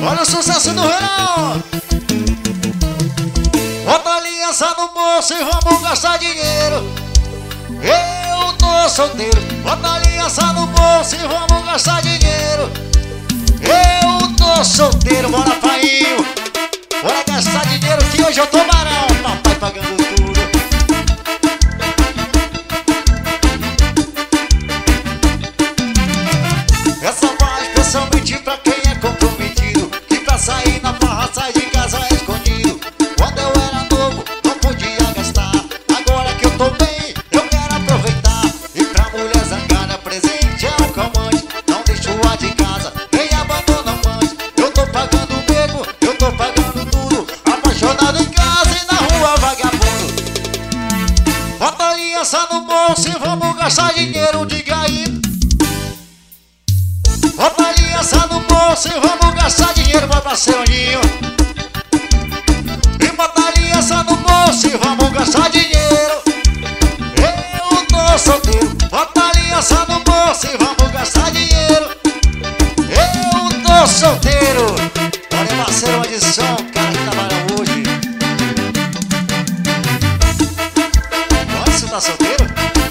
Olha o sucesso do verão. Bota a aliança no bolso e vamos gastar dinheiro. Eu tô solteiro. Bota a aliança no bolso e vamos gastar dinheiro. Eu tô solteiro, bora Painho. Bora gastar dinheiro que hoje eu tô barão. Papai pagando tudo. Essa voz especialmente pra quem é comprometido, que pra sair na farra sai de casa escondido. Quando eu era novo não podia gastar, agora que eu tô bem eu quero aproveitar. E pra mulher zangada presente é um calmante, não deixo a de casa, nem abandona amante. Eu tô pagando bebo, eu tô pagando tudo, apaixonado em casa e na rua vagabundo. Bota a aliança no bolso e vamos gastar dinheiro, diga aí. Bota a aliança no bolso e vamos gastar dinheiro, vai pra Ceoninho. E bota a aliança no bolso e vamos gastar dinheiro. Eu tô solteiro. Bota a aliança no bolso e vamos gastar dinheiro. Eu tô solteiro. Olha, parceiro, uma edição, cara que trabalha hoje. Olha, você tá solteiro?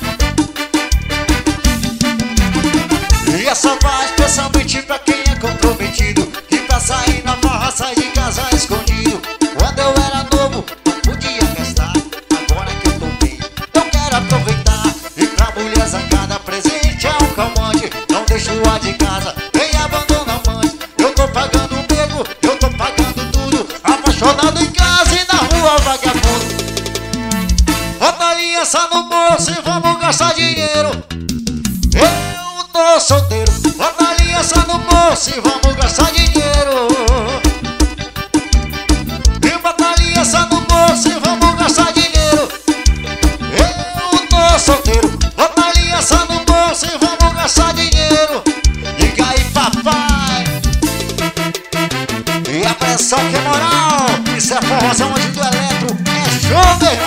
E essa vai especialmente pra quem é comprometido, que pra sair na farra sai de casa escondido. Quando eu era novo não podia gastar, agora que eu tô bem eu quero aproveitar. E pra mulher zangada presente é um calmante, não deixo a de casa, nem abandona amante. Eu tô pagando bebo, eu tô pagando tudo, apaixonado em casa e na rua vagabundo. Bota a aliança no bolso e vamos gastar dinheiro. Eu tô solteiro. Bota a aliança no bolso e vamos gastar dinheiro. E bota a aliança no bolso e vamos gastar dinheiro. Eu tô solteiro. Bota a aliança no bolso e vamos gastar dinheiro. Diga aí, papai. E a pressão que é moral. Isso é forrozão onde do eletro é show, meu irmão.